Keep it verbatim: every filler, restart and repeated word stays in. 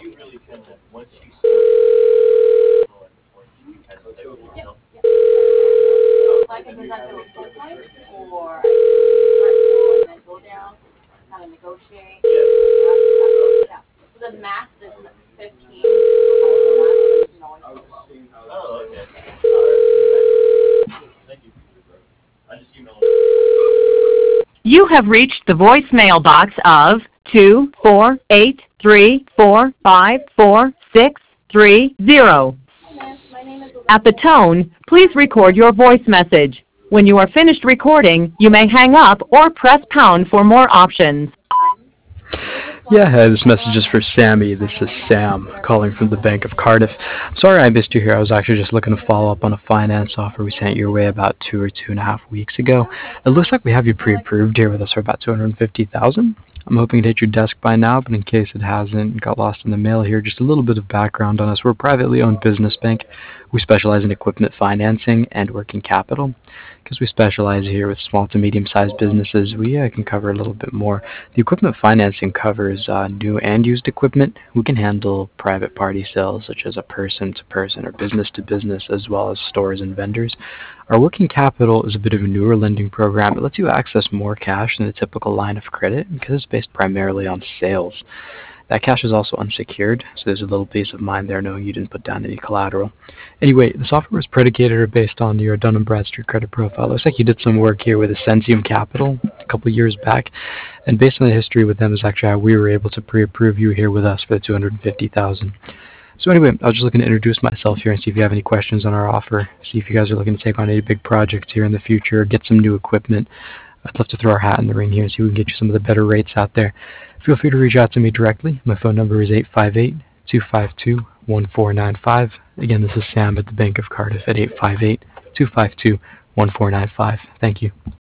You have reached the voicemail box of two four eight three four five four six three zero. At the tone, please record your voice message. When you are finished recording, you may hang up or press pound for more options. Yeah, hi, this message is for Sammy. This is Sam calling from the Bank of Cardiff. Sorry I missed you here. I was actually just looking to follow up on a finance offer we sent your way about two or two and a half weeks ago. It looks like we have you pre-approved here with us for about two hundred fifty thousand dollars. I'm hoping it hit your desk by now, but in case it hasn't, got lost in the mail here, just a little bit of background on us. We're a privately owned business bank. We specialize in equipment financing and working capital. Because we specialize here with small to medium-sized businesses, we uh, can cover a little bit more. The equipment financing covers uh, new and used equipment. We can handle private party sales, such as a person-to-person or business-to-business, as well as stores and vendors. Our working capital is a bit of a newer lending program. It lets you access more cash than a typical line of credit because it's based primarily on sales. That cash is also unsecured, so there's a little peace of mind there knowing you didn't put down any collateral. Anyway, the software was predicated or based on your Dun and Bradstreet credit profile. Looks like you did some work here with Ascensium Capital a couple of years back, and based on the history with them is actually how we were able to pre-approve you here with us for the two hundred fifty thousand dollars. So anyway, I was just looking to introduce myself here and see if you have any questions on our offer, see if you guys are looking to take on any big projects here in the future, or get some new equipment. I'd love to throw our hat in the ring here and see if we can get you some of the better rates out there. Feel free to reach out to me directly. My phone number is eight five eight, two five two, one four nine five. Again, this is Sam at the Bank of Cardiff at eight five eight, two five two, one four nine five. Thank you.